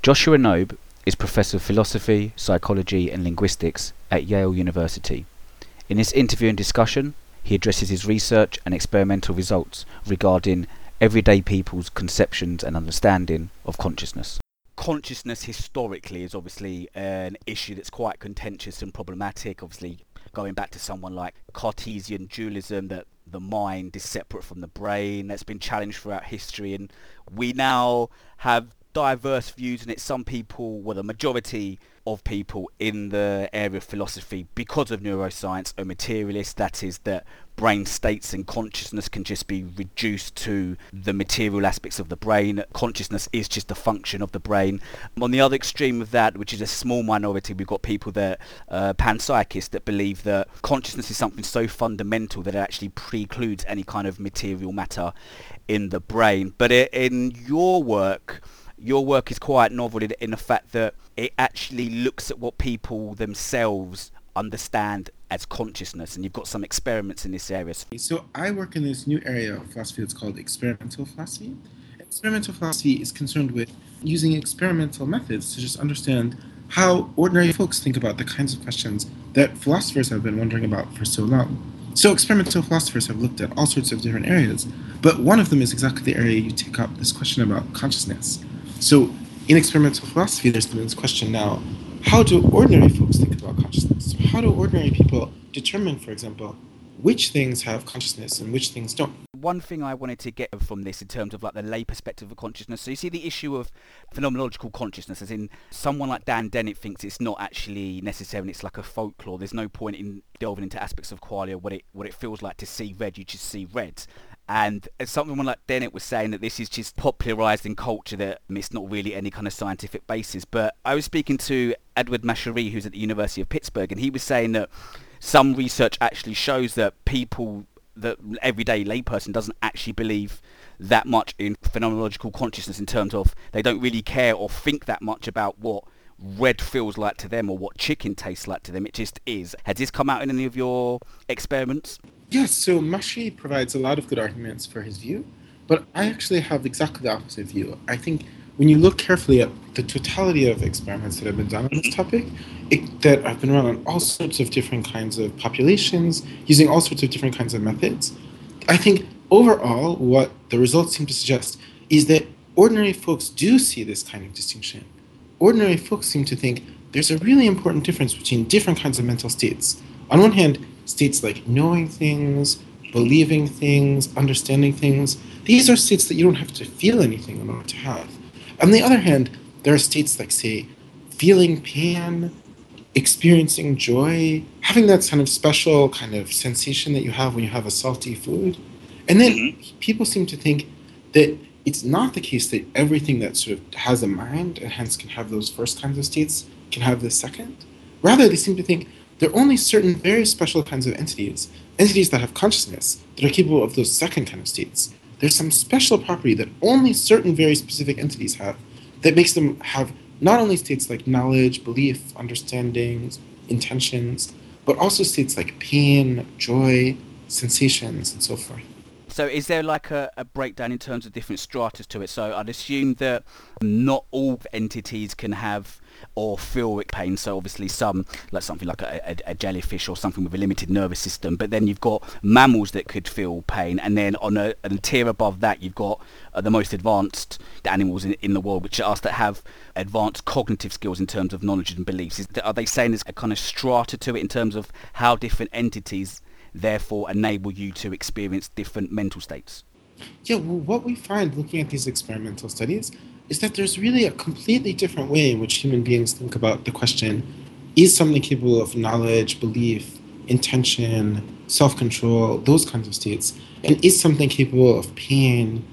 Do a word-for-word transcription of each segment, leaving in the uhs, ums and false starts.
Joshua Knobe is Professor of Philosophy, Psychology and Linguistics at Yale University. In this interview and discussion, he addresses his research and experimental results regarding everyday people's conceptions and understanding of consciousness. Consciousness historically is obviously an issue that's quite contentious and problematic, obviously going back to someone like Cartesian dualism, that the mind is separate from the brain. That's been challenged throughout history, and we now have diverse views in it. Some people, well, the majority of people in the area of philosophy, because of neuroscience, are materialists. That is, that brain states and consciousness can just be reduced to the material aspects of the brain. Consciousness is just a function of the brain. On the other extreme of that, which is a small minority, we've got people that uh, panpsychists that believe that consciousness is something so fundamental that it actually precludes any kind of material matter in the brain. But it, in your work, your work is quite novel in, in the fact that it actually looks at what people themselves understand as consciousness, and you've got some experiments in this area. So I work in this new area of philosophy that's called experimental philosophy. Experimental philosophy is concerned with using experimental methods to just understand how ordinary folks think about the kinds of questions that philosophers have been wondering about for so long. So experimental philosophers have looked at all sorts of different areas, but one of them is exactly the area you take up, this question about consciousness. So in experimental philosophy, there's been this question now, how do ordinary folks think about consciousness? How do ordinary people determine, for example, which things have consciousness and which things don't? One thing I wanted to get from this in terms of like the lay perspective of consciousness, so you see the issue of phenomenological consciousness, as in someone like Dan Dennett thinks it's not actually necessarily, it's like a folklore. There's no point in delving into aspects of qualia, what it what it feels like to see red, you just see red. And as someone like Dennett was saying, that this is just popularised in culture, that it's not really any kind of scientific basis. But I was speaking to Edward Mashery, who's at the University of Pittsburgh, and he was saying that some research actually shows that people, the everyday layperson, doesn't actually believe that much in phenomenological consciousness, in terms of they don't really care or think that much about what red feels like to them or what chicken tastes like to them. It just is. Has this come out in any of your experiments? Yes, so Mashery provides a lot of good arguments for his view, but I actually have exactly the opposite view. I think when you look carefully at the totality of experiments that have been done on this topic, it, that have been run on all sorts of different kinds of populations, using all sorts of different kinds of methods, I think overall what the results seem to suggest is that ordinary folks do see this kind of distinction. Ordinary folks seem to think there's a really important difference between different kinds of mental states. On one hand, states like knowing things, believing things, understanding things, these are states that you don't have to feel anything in order to have. On the other hand, there are states like, say, feeling pain, experiencing joy, having that kind of special kind of sensation that you have when you have a salty food. And then mm-hmm. people seem to think that it's not the case that everything that sort of has a mind and hence can have those first kinds of states can have the second. Rather, they seem to think there are only certain very special kinds of entities, entities that have consciousness, that are capable of those second kind of states. There's some special property that only certain very specific entities have that makes them have not only states like knowledge, belief, understandings, intentions, but also states like pain, joy, sensations, and so forth. So is there like a, a breakdown in terms of different stratas to it? So I'd assume that not all entities can have or feel pain. So obviously some, like something like a, a, a jellyfish or something with a limited nervous system. But then you've got mammals that could feel pain. And then on a, a tier above that, you've got uh, the most advanced animals in, in the world, which are us that have advanced cognitive skills in terms of knowledge and beliefs. Is, are they saying there's a kind of strata to it in terms of how different entities therefore enable you to experience different mental states? Yeah, well, what we find looking at these experimental studies is that there's really a completely different way in which human beings think about the question, is something capable of knowledge, belief, intention, self-control, those kinds of states, and is something capable of pain,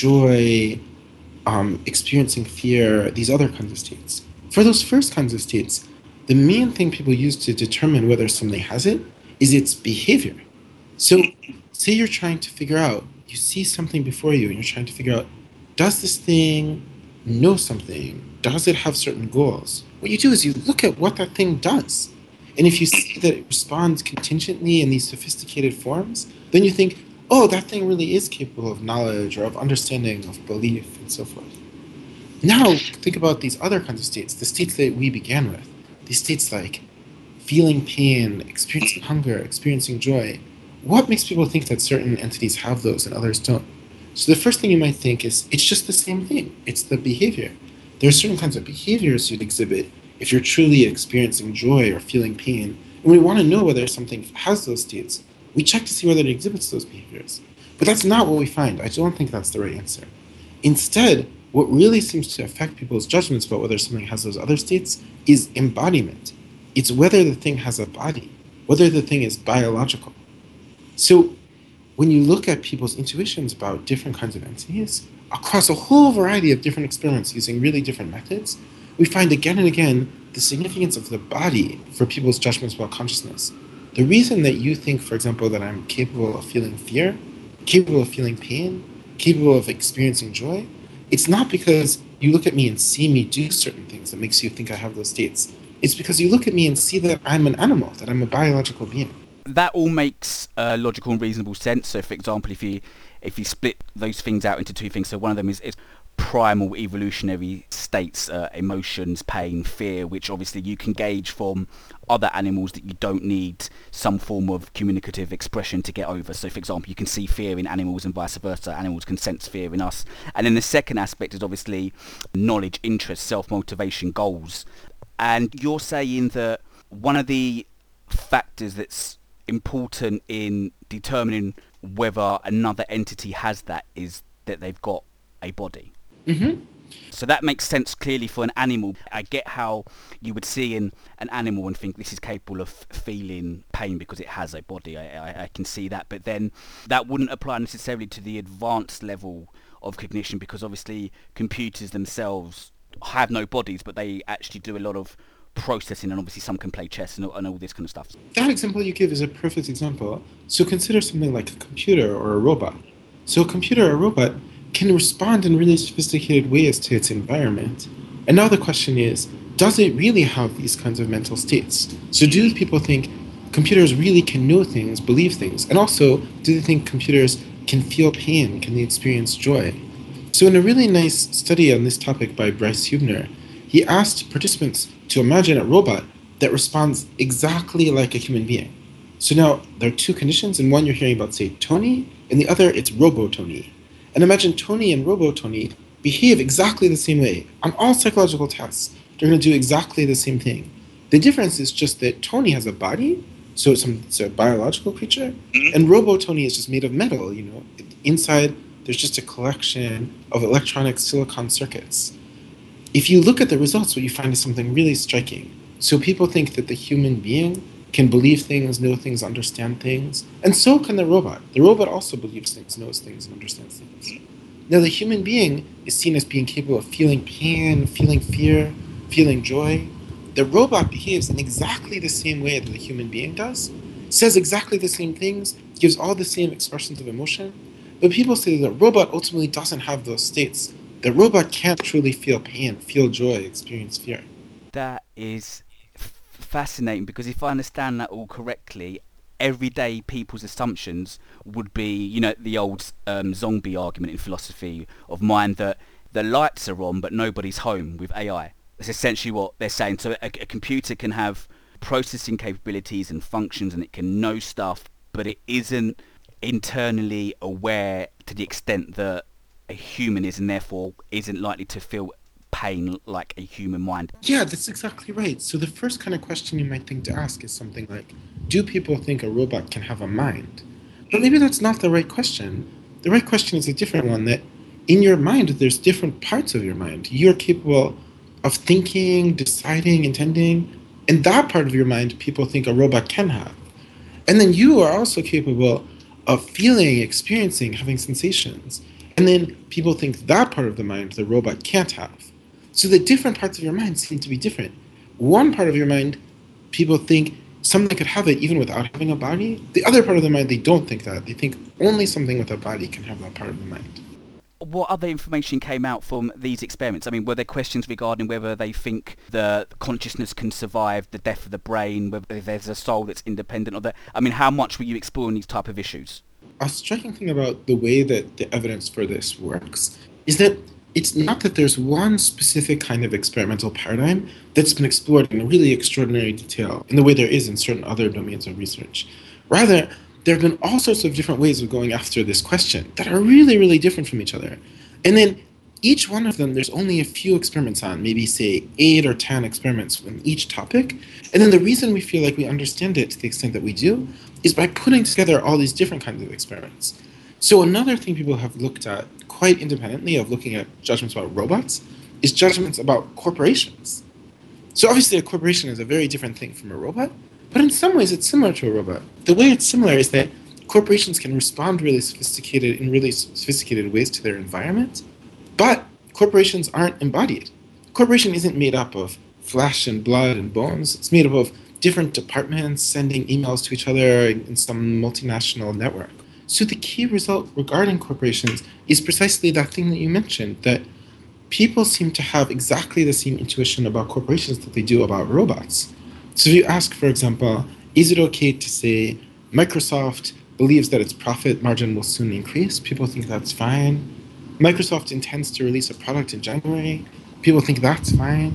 joy, um, experiencing fear, these other kinds of states. For those first kinds of states, the main thing people use to determine whether something has it is its behavior. So say you're trying to figure out, you see something before you and you're trying to figure out, does this thing know something? Does it have certain goals? What you do is you look at what that thing does. And if you see that it responds contingently in these sophisticated forms, then you think, oh, that thing really is capable of knowledge or of understanding, of belief, and so forth. Now, think about these other kinds of states, the states that we began with. These states like feeling pain, experiencing hunger, experiencing joy. What makes people think that certain entities have those and others don't? So the first thing you might think is it's just the same thing. It's the behavior. There are certain kinds of behaviors you'd exhibit if you're truly experiencing joy or feeling pain. And we want to know whether something has those states. We check to see whether it exhibits those behaviors. But that's not what we find. I don't think that's the right answer. Instead, what really seems to affect people's judgments about whether something has those other states is embodiment. It's whether the thing has a body, whether the thing is biological. So when you look at people's intuitions about different kinds of entities, across a whole variety of different experiments using really different methods, we find again and again the significance of the body for people's judgments about consciousness. The reason that you think, for example, that I'm capable of feeling fear, capable of feeling pain, capable of experiencing joy, it's not because you look at me and see me do certain things that makes you think I have those states. It's because you look at me and see that I'm an animal, that I'm a biological being. That all makes uh, logical and reasonable sense. So, for example, if you if you split those things out into two things, so one of them is, is primal evolutionary states, uh, emotions, pain, fear, which obviously you can gauge from other animals that you don't need some form of communicative expression to get over. So, for example, you can see fear in animals and vice versa. Animals can sense fear in us. And then the second aspect is obviously knowledge, interest, self-motivation, goals. And you're saying that one of the factors that's important in determining whether another entity has that is that they've got a body. Mm-hmm. So that makes sense clearly for an animal. I get how you would see in an animal and think this is capable of feeling pain because it has a body. I, I, I can see that. But then that wouldn't apply necessarily to the advanced level of cognition, because obviously computers themselves have no bodies, but they actually do a lot of processing, and obviously some can play chess and all, and all this kind of stuff. That example you give is a perfect example. So consider something like a computer or a robot. So a computer or a robot can respond in really sophisticated ways to its environment. And now the question is, does it really have these kinds of mental states? So do people think computers really can know things, believe things? And also, do they think computers can feel pain? Can they experience joy? So in a really nice study on this topic by Bryce Hubner, he asked participants to imagine a robot that responds exactly like a human being. So now there are two conditions. In one you're hearing about, say, Tony, and the other it's Robo-Tony. And imagine Tony and Robo-Tony behave exactly the same way. On all psychological tests, they're going to do exactly the same thing. The difference is just that Tony has a body, so it's, some, it's a biological creature, mm-hmm. and Robo-Tony is just made of metal. You know, inside there's just a collection of electronic silicon circuits. If you look at the results, what you find is something really striking. So people think that the human being can believe things, know things, understand things, and so can the robot. The robot also believes things, knows things, and understands things. Now, the human being is seen as being capable of feeling pain, feeling fear, feeling joy. The robot behaves in exactly the same way that the human being does, says exactly the same things, gives all the same expressions of emotion, but people say that the robot ultimately doesn't have those states. The robot can't truly feel pain, feel joy, experience fear. That is fascinating, because if I understand that all correctly, everyday people's assumptions would be, you know, the old um, zombie argument in philosophy of mind that the lights are on but nobody's home with A I. That's essentially what they're saying. So a, a computer can have processing capabilities and functions, and it can know stuff, but it isn't internally aware to the extent that a human is, and therefore isn't likely to feel pain like a human mind. Yeah, that's exactly right. So the first kind of question you might think to ask is something like, do people think a robot can have a mind? But maybe that's not the right question. The right question is a different one, that in your mind, there's different parts of your mind. You're capable of thinking, deciding, intending, and that part of your mind people think a robot can have. And then you are also capable of feeling, experiencing, having sensations. And then people think that part of the mind the robot can't have. So the different parts of your mind seem to be different. One part of your mind, people think something could have it even without having a body. The other part of the mind, they don't think that. They think only something with a body can have that part of the mind. What other information came out from these experiments? I mean, were there questions regarding whether they think the consciousness can survive the death of the brain, whether there's a soul that's independent of that? I mean, how much were you exploring these type of issues? A striking thing about the way that the evidence for this works is that it's not that there's one specific kind of experimental paradigm that's been explored in really extraordinary detail in the way there is in certain other domains of research. Rather, there have been all sorts of different ways of going after this question that are really, really different from each other. And then each one of them, there's only a few experiments on, maybe say eight or ten experiments on each topic. And then the reason we feel like we understand it to the extent that we do is by putting together all these different kinds of experiments. So another thing people have looked at quite independently of looking at judgments about robots is judgments about corporations. So obviously a corporation is a very different thing from a robot, but in some ways it's similar to a robot. The way it's similar is that corporations can respond really sophisticated in really sophisticated ways to their environment, but corporations aren't embodied. Corporation isn't made up of flesh and blood and bones. It's made up of different departments sending emails to each other in some multinational network. So the key result regarding corporations is precisely that thing that you mentioned, that people seem to have exactly the same intuition about corporations that they do about robots. So if you ask, for example, is it okay to say Microsoft believes that its profit margin will soon increase? People think that's fine. Microsoft intends to release a product in January. People think that's fine.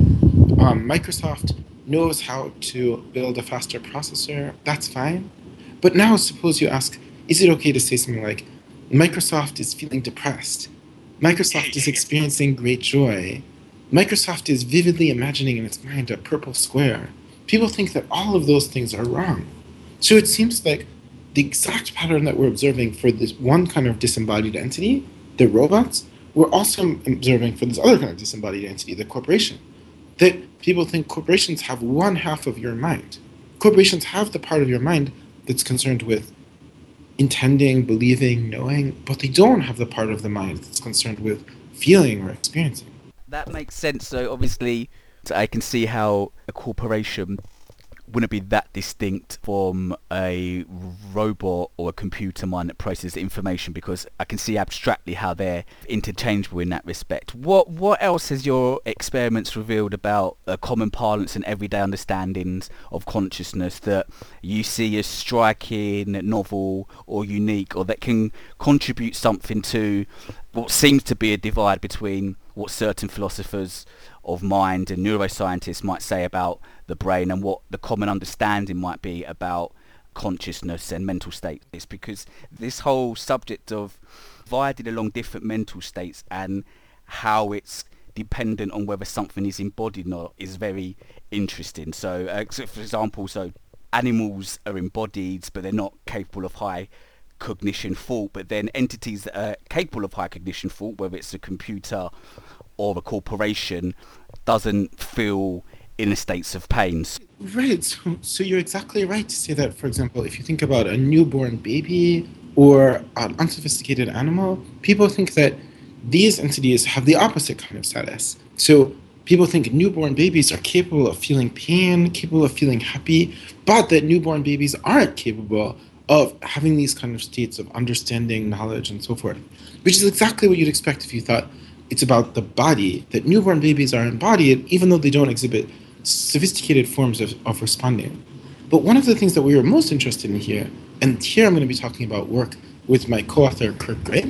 Um, Microsoft knows how to build a faster processor. That's fine. But now suppose you ask, is it okay to say something like, Microsoft is feeling depressed. Microsoft is experiencing great joy. Microsoft is vividly imagining in its mind a purple square. People think that all of those things are wrong. So it seems like the exact pattern that we're observing for this one kind of disembodied entity, the robots, we're also observing for this other kind of disembodied entity, the corporation. That people think corporations have one half of your mind. Corporations have the part of your mind that's concerned with intending, believing, knowing, but they don't have the part of the mind that's concerned with feeling or experiencing. That makes sense. So obviously, I can see how a corporation wouldn't be that distinct from a robot or a computer mind that processes information, because I can see abstractly how they're interchangeable in that respect. What what else has your experiments revealed about uh, common parlance and everyday understandings of consciousness that you see as striking, novel, or unique, or that can contribute something to what seems to be a divide between what certain philosophers of mind and neuroscientists might say about the brain and what the common understanding might be about consciousness and mental states? It's because this whole subject of dividing along different mental states and how it's dependent on whether something is embodied or not is very interesting. So, uh, so for example, so animals are embodied, but they're not capable of high cognition thought, but then entities that are capable of high cognition thought, whether it's a computer or a corporation, doesn't feel inner states of pain. Right. So, so you're exactly right to say that, for example, if you think about a newborn baby or an unsophisticated animal, people think that these entities have the opposite kind of status. So people think newborn babies are capable of feeling pain, capable of feeling happy, but that newborn babies aren't capable of having these kind of states of understanding, knowledge, and so forth, which is exactly what you'd expect if you thought it's about the body, that newborn babies are embodied even though they don't exhibit sophisticated forms of, of responding. But one of the things that we were most interested in here, and here I'm going to be talking about work with my co-author Kurt Gray,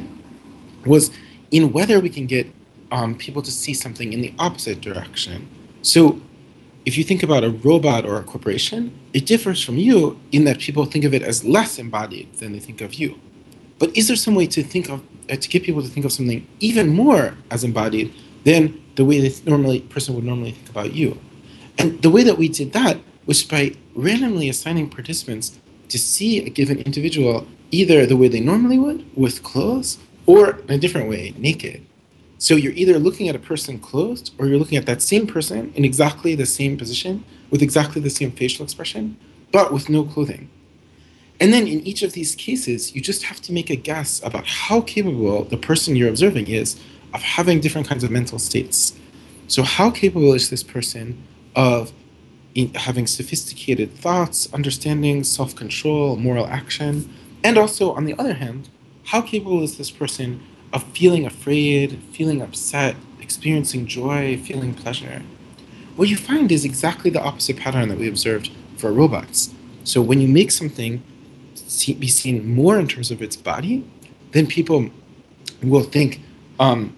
was in whether we can get um, people to see something in the opposite direction. So if you think about a robot or a corporation, it differs from you in that people think of it as less embodied than they think of you. But is there some way to think of uh, to get people to think of something even more as embodied than the way this normally person would normally think about you? And the way that we did that was by randomly assigning participants to see a given individual either the way they normally would, with clothes, or in a different way, naked. So you're either looking at a person clothed, or you're looking at that same person in exactly the same position, with exactly the same facial expression, but with no clothing. And then in each of these cases, you just have to make a guess about how capable the person you're observing is of having different kinds of mental states. So how capable is this person of in having sophisticated thoughts, understanding, self-control, moral action? And also, on the other hand, how capable is this person of feeling afraid, feeling upset, experiencing joy, feeling pleasure? What you find is exactly the opposite pattern that we observed for robots. So when you make something see, be seen more in terms of its body, then people will think um,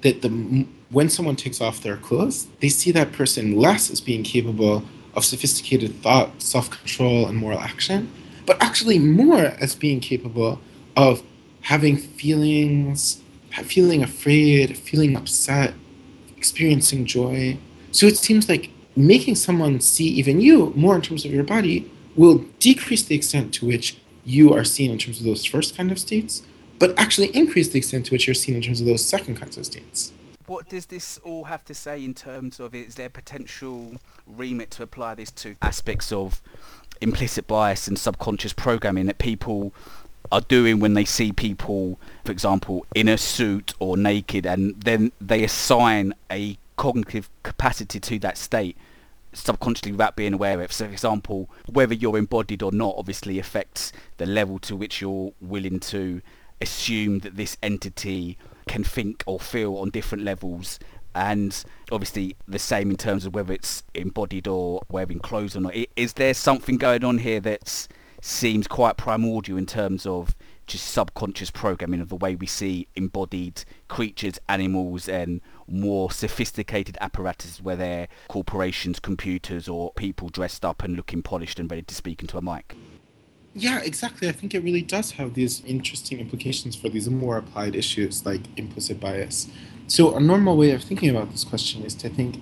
that the when someone takes off their clothes, they see that person less as being capable of sophisticated thought, self-control, and moral action, but actually more as being capable of having feelings, feeling afraid, feeling upset, experiencing joy. So it seems like making someone see even you more in terms of your body will decrease the extent to which you are seen in terms of those first kind of states, but actually increase the extent to which you're seen in terms of those second kinds of states. What does this all have to say in terms of, is there potential remit to apply this to aspects of implicit bias and subconscious programming that people are doing when they see people, for example, in a suit or naked, and then they assign a cognitive capacity to that state subconsciously without being aware of it? So, for example, whether you're embodied or not obviously affects the level to which you're willing to assume that this entity can think or feel on different levels, and obviously the same in terms of whether it's embodied or wearing clothes or not. Is there something going on here that seems quite primordial in terms of just subconscious programming of the way we see embodied creatures, animals, and more sophisticated apparatuses, where they're corporations, computers, or people dressed up and looking polished and ready to speak into a mic? Yeah, exactly. I think it really does have these interesting implications for these more applied issues like implicit bias. So a normal way of thinking about this question is to think,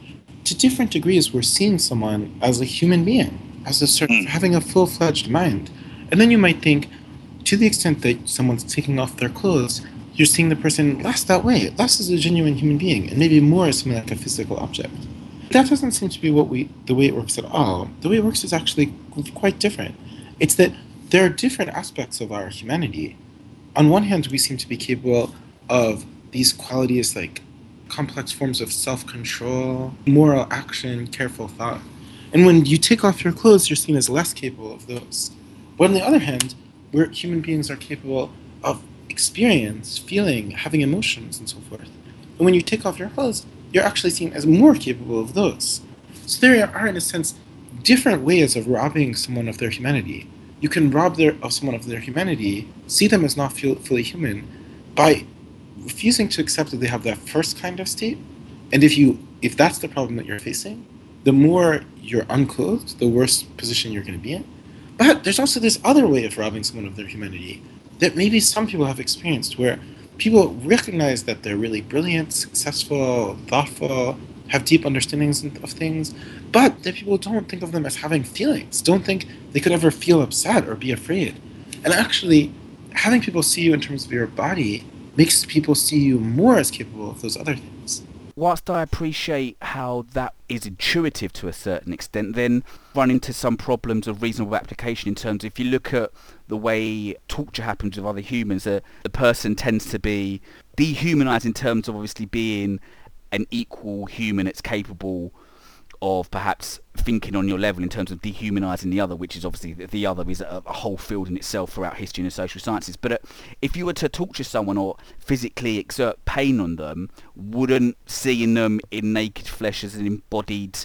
to different degrees, we're seeing someone as a human being, as a sort of having a full-fledged mind. And then you might think, to the extent that someone's taking off their clothes, you're seeing the person less that way, less as a genuine human being, and maybe more as something like a physical object. That doesn't seem to be what we the way it works at all. The way it works is actually quite different. It's that there are different aspects of our humanity. On one hand, we seem to be capable of these qualities like complex forms of self-control, moral action, careful thought. And when you take off your clothes, you're seen as less capable of those. But on the other hand, we're, human beings are capable of experience, feeling, having emotions, and so forth. And when you take off your clothes, you're actually seen as more capable of those. So there are, in a sense, different ways of robbing someone of their humanity. You can rob their, of someone of their humanity, see them as not feel, fully human, by refusing to accept that they have that first kind of state. And if you, if that's the problem that you're facing, the more you're unclothed, the worse position you're going to be in. But there's also this other way of robbing someone of their humanity that maybe some people have experienced, where people recognize that they're really brilliant, successful, thoughtful, have deep understandings of things, but that people don't think of them as having feelings, don't think they could ever feel upset or be afraid. And actually, having people see you in terms of your body makes people see you more as capable of those other things. Whilst I appreciate how that is intuitive to a certain extent, then run into some problems of reasonable application in terms of, if you look at the way torture happens with other humans, uh, the person tends to be dehumanized in terms of obviously being an equal human that's capable of perhaps thinking on your level, in terms of dehumanizing the other, which is obviously the other is a, a whole field in itself throughout history and the social sciences. But uh, if you were to torture someone or physically exert pain on them, wouldn't seeing them in naked flesh as an embodied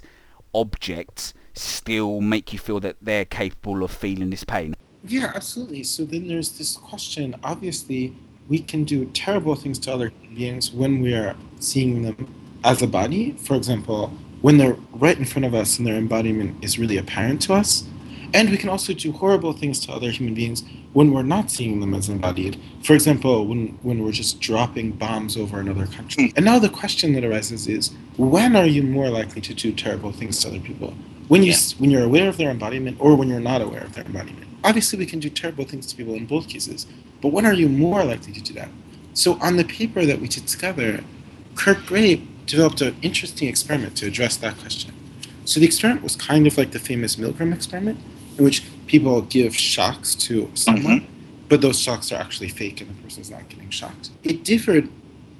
object still make you feel that they're capable of feeling this pain? Yeah, absolutely. So then there's this question. Obviously, we can do terrible things to other beings when we are seeing them as a body. For example, when they're right in front of us and their embodiment is really apparent to us. And we can also do horrible things to other human beings when we're not seeing them as embodied. For example, when, when we're just dropping bombs over another country. And now the question that arises is, when are you more likely to do terrible things to other people? When, you, yeah. when you're aware of their embodiment, or when you're not aware of their embodiment? Obviously, we can do terrible things to people in both cases, but when are you more likely to do that? So on the paper that we did together, Kirk Gray developed an interesting experiment to address that question. So the experiment was kind of like the famous Milgram experiment, in which people give shocks to someone, mm-hmm. but those shocks are actually fake and the person's not getting shocked. It differed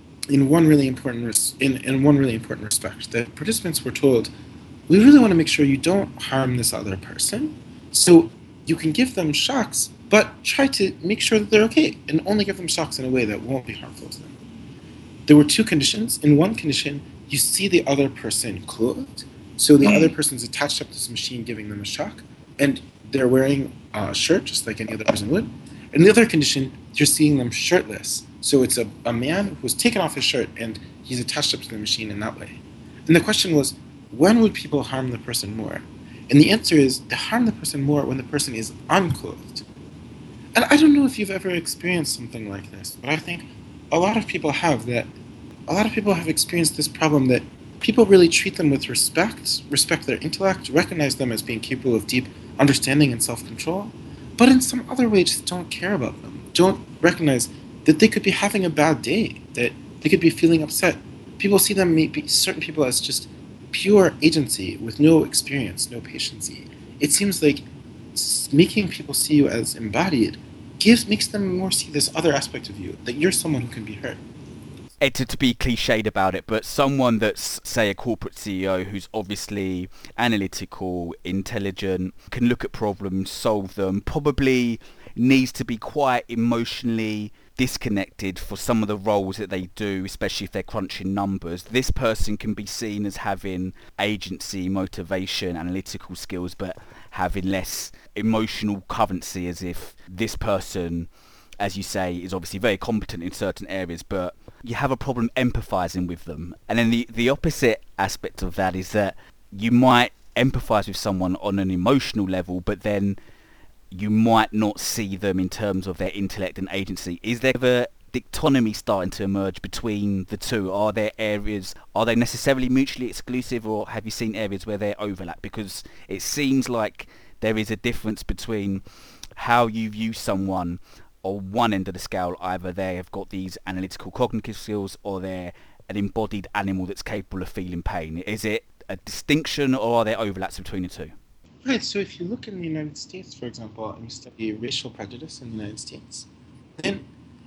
in one really important res- in, in one really important respect. The participants were told, we really want to make sure you don't harm this other person, so you can give them shocks, but try to make sure that they're okay, and only give them shocks in a way that won't be harmful to them. There were two conditions. In one condition, you see the other person clothed. So the mm. other person's attached up to this machine giving them a shock, and they're wearing a shirt just like any other person would. In the other condition, you're seeing them shirtless. So it's a, a man who's taken off his shirt and he's attached up to the machine in that way. And the question was, when would people harm the person more? And the answer is, they harm the person more when the person is unclothed. And I don't know if you've ever experienced something like this, but I think a lot of people have that. A lot of people have experienced this problem that people really treat them with respect, respect their intellect, recognize them as being capable of deep understanding and self-control, but in some other way just don't care about them, don't recognize that they could be having a bad day, that they could be feeling upset. People see them, maybe certain people, as just pure agency with no experience, no patience. It seems like making people see you as embodied gives makes them more see this other aspect of you, that you're someone who can be hurt. It, to, to be cliched about it, but someone that's, say, a corporate C E O who's obviously analytical, intelligent, can look at problems, solve them, probably needs to be quite emotionally disconnected for some of the roles that they do, especially if they're crunching numbers. This person can be seen as having agency, motivation, analytical skills, but having less emotional currency, as if this person, as you say, is obviously very competent in certain areas, but you have a problem empathizing with them. And then the, the opposite aspect of that is that you might empathize with someone on an emotional level, but then you might not see them in terms of their intellect and agency. Is there a dichotomy starting to emerge between the two? Are there areas, are they necessarily mutually exclusive, or have you seen areas where they overlap? Because it seems like there is a difference between how you view someone on one end of the scale. Either they have got these analytical cognitive skills, or they're an embodied animal that's capable of feeling pain. Is it a distinction, or are there overlaps between the two? Right, so if you look in the United States, for example, and you study racial prejudice in the United States, then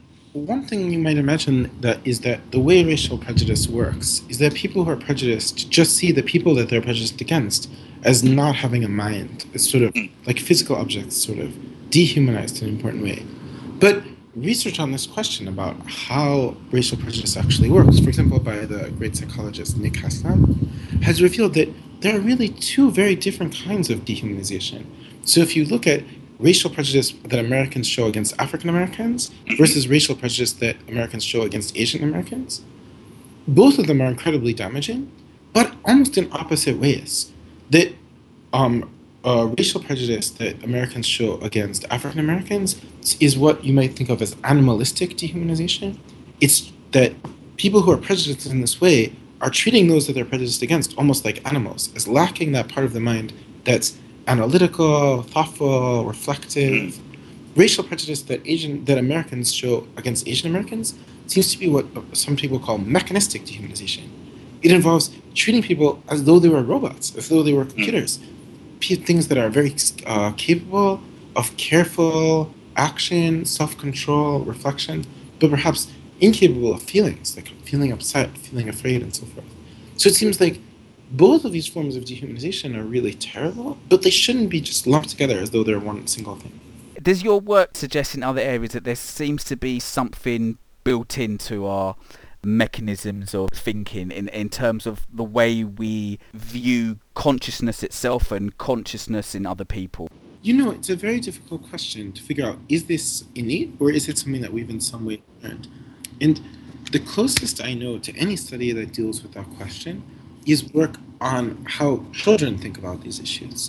one thing you might imagine that is that the way racial prejudice works is that people who are prejudiced just see the people that they're prejudiced against as not having a mind. It's sort of like physical objects, sort of dehumanized in an important way. But research on this question about how racial prejudice actually works, for example, by the great psychologist Nick Haslam, has revealed that there are really two very different kinds of dehumanization. So if you look at racial prejudice that Americans show against African Americans versus racial prejudice that Americans show against Asian Americans, both of them are incredibly damaging, but almost in opposite ways. That um, uh, racial prejudice that Americans show against African Americans is what you might think of as animalistic dehumanization. It's that people who are prejudiced in this way are treating those that they're prejudiced against almost like animals, as lacking that part of the mind that's analytical, thoughtful, reflective. Racial prejudice that Asian that Americans show against Asian Americans seems to be what some people call mechanistic dehumanization. It involves treating people as though they were robots, as though they were computers, things that are very uh, capable of careful action, self-control, reflection, but perhaps incapable of feelings, like feeling upset, feeling afraid, and so forth. So it seems like both of these forms of dehumanization are really terrible, but they shouldn't be just lumped together as though they're one single thing. Does your work suggest in other areas that there seems to be something built into our mechanisms of thinking in, in terms of the way we view consciousness itself and consciousness in other people? You know, it's a very difficult question to figure out, is this innate or is it something that we've in some way learned? And the closest I know to any study that deals with that question is work on how children think about these issues.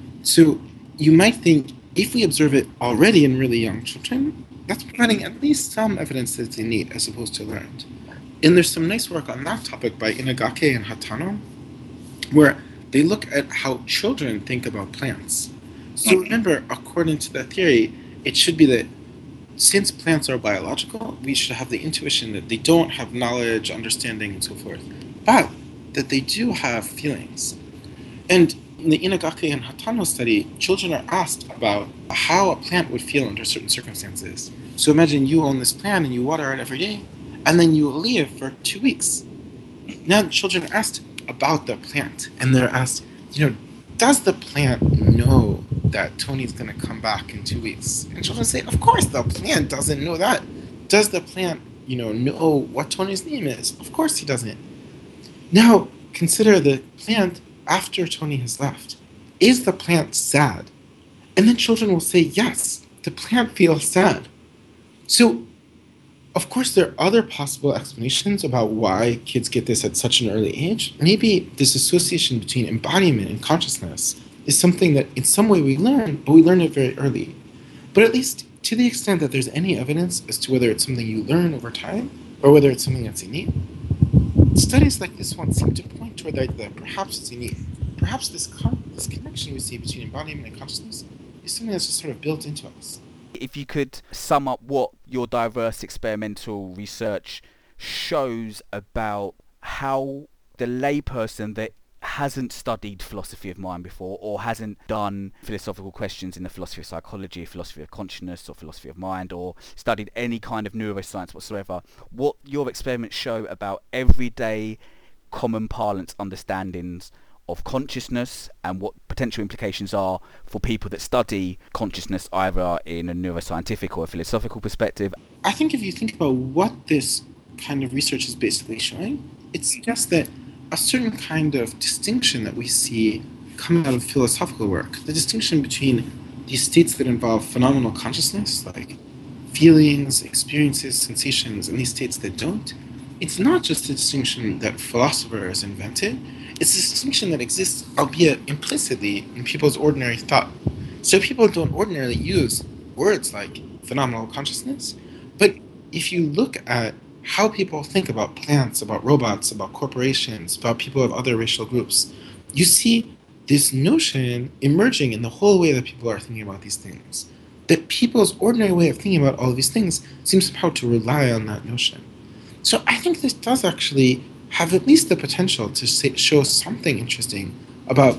So you might think, if we observe it already in really young children, that's providing at least some evidence that it's innate as opposed to learned. And there's some nice work on that topic by Inagaki and Hatano, where they look at how children think about plants. So remember, according to that theory, it should be that since plants are biological, we should have the intuition that they don't have knowledge, understanding, and so forth, but that they do have feelings. And in the Inagaki and Hatano study, children are asked about how a plant would feel under certain circumstances. So imagine you own this plant and you water it every day, and then you leave for two weeks. Now children are asked about the plant, and they're asked, you know, does the plant know that Tony's going to come back in two weeks? And children say, of course the plant doesn't know that. Does the plant, you know, know what Tony's name is? Of course he doesn't. Now, consider the plant after Tony has left. Is the plant sad? And then children will say, yes, the plant feels sad. So, of course, there are other possible explanations about why kids get this at such an early age. Maybe this association between embodiment and consciousness is something that in some way we learn, but we learn it very early. But at least to the extent that there's any evidence as to whether it's something you learn over time or whether it's something that's innate, studies like this one seem to point toward the idea that perhaps it's innate. Perhaps this, con- this connection we see between embodiment and consciousness is something that's just sort of built into us. If you could sum up what your diverse experimental research shows about how the layperson that hasn't studied philosophy of mind before or hasn't done philosophical questions in the philosophy of psychology, philosophy of consciousness or philosophy of mind or studied any kind of neuroscience whatsoever, what your experiments show about everyday common parlance understandings of consciousness and what potential implications are for people that study consciousness either in a neuroscientific or a philosophical perspective. I think if you think about what this kind of research is basically showing, it suggests that a certain kind of distinction that we see coming out of philosophical work, the distinction between these states that involve phenomenal consciousness, like feelings, experiences, sensations, and these states that don't, it's not just a distinction that philosophers invented, it's a distinction that exists, albeit implicitly, in people's ordinary thought. So people don't ordinarily use words like phenomenal consciousness, but if you look at how people think about plants, about robots, about corporations, about people of other racial groups, you see this notion emerging in the whole way that people are thinking about these things. That people's ordinary way of thinking about all of these things seems somehow to rely on that notion. So I think this does actually have at least the potential to say, show something interesting about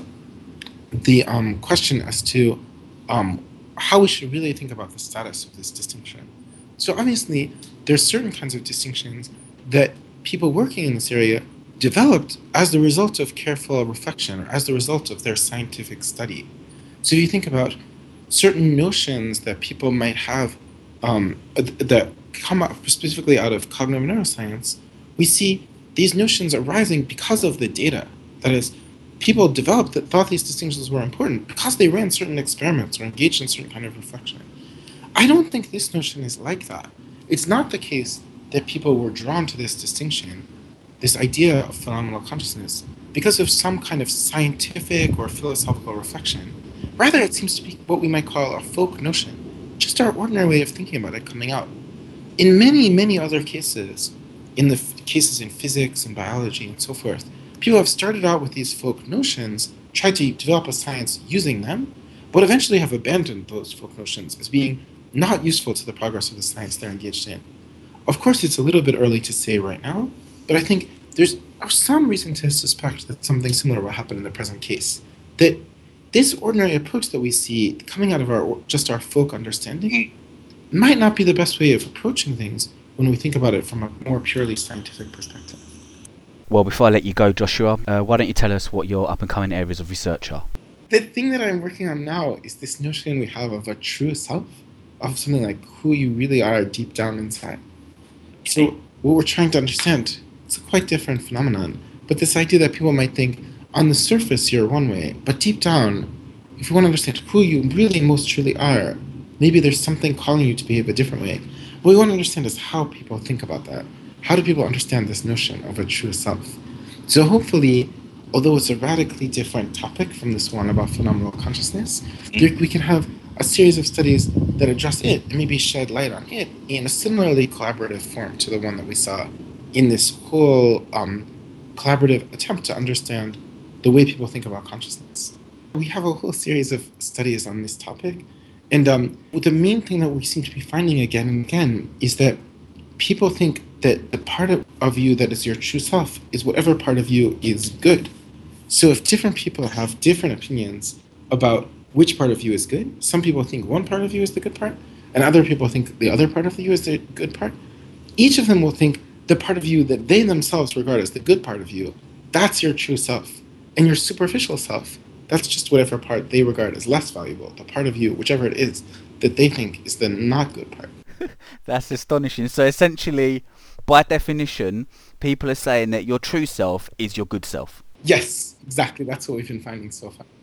the um, question as to um, how we should really think about the status of this distinction. So obviously, there's certain kinds of distinctions that people working in this area developed as the result of careful reflection or as the result of their scientific study. So if you think about certain notions that people might have um, that come up specifically out of cognitive neuroscience, we see these notions arising because of the data. That is, people developed that thought these distinctions were important because they ran certain experiments or engaged in certain kind of reflection. I don't think this notion is like that. It's not the case that people were drawn to this distinction, this idea of phenomenal consciousness, because of some kind of scientific or philosophical reflection. Rather, it seems to be what we might call a folk notion, just our ordinary way of thinking about it coming out. In many, many other cases, in the f- cases in physics and biology and so forth, people have started out with these folk notions, tried to develop a science using them, but eventually have abandoned those folk notions as being not useful to the progress of the science they're engaged in. Of course, it's a little bit early to say right now, but I think there's some reason to suspect that something similar will happen in the present case. That this ordinary approach that we see coming out of our just our folk understanding might not be the best way of approaching things when we think about it from a more purely scientific perspective. Well, before I let you go, Joshua, uh, why don't you tell us what your up-and-coming areas of research are? The thing that I'm working on now is this notion we have of a true self, of something like who you really are deep down inside. So what we're trying to understand, it's a quite different phenomenon, but this idea that people might think, on the surface you're one way, but deep down, if you want to understand who you really most truly are, maybe there's something calling you to behave a different way. What we want to understand is how people think about that. How do people understand this notion of a true self? So hopefully, although it's a radically different topic from this one about phenomenal consciousness, there, we can have a series of studies that address it and maybe shed light on it in a similarly collaborative form to the one that we saw in this whole um, collaborative attempt to understand the way people think about consciousness. We have a whole series of studies on this topic, and um, the main thing that we seem to be finding again and again is that people think that the part of, of you that is your true self is whatever part of you is good. So if different people have different opinions about which part of you is good, some people think one part of you is the good part, and other people think the other part of you is the good part. Each of them will think the part of you that they themselves regard as the good part of you, that's your true self. And your superficial self, that's just whatever part they regard as less valuable, the part of you, whichever it is, that they think is the not good part. That's astonishing. So essentially, by definition, people are saying that your true self is your good self. Yes, exactly. That's what we've been finding so far.